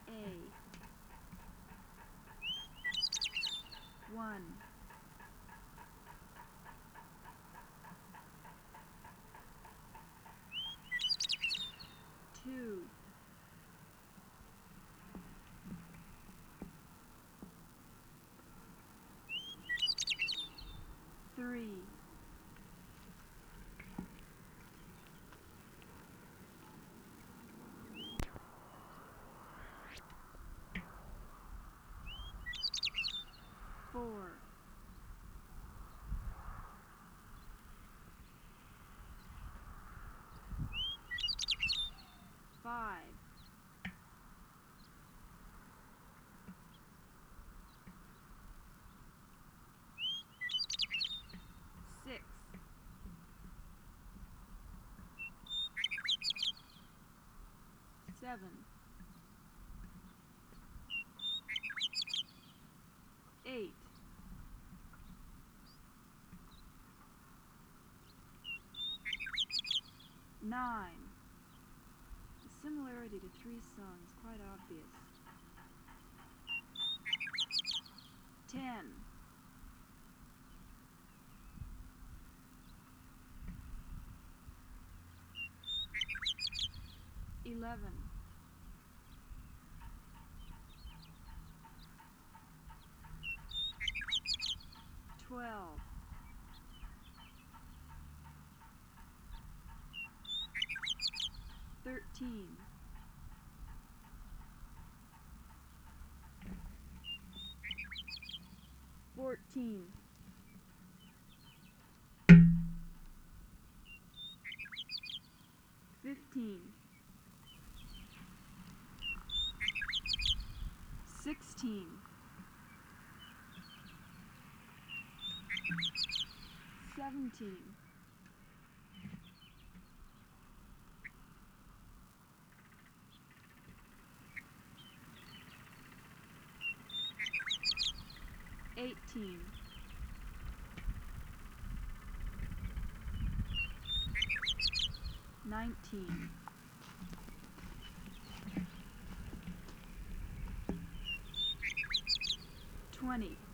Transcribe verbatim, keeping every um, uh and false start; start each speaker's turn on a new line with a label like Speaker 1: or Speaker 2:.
Speaker 1: A. One. Two. Three. Four. Five. Six. Seven. Eight. Nine. The similarity to three songs quite obvious. Ten. Eleven. Twelve. Thirteen. Fourteen. Fifteen. Sixteen. Seventeen. Eighteen. Nineteen. Twenty.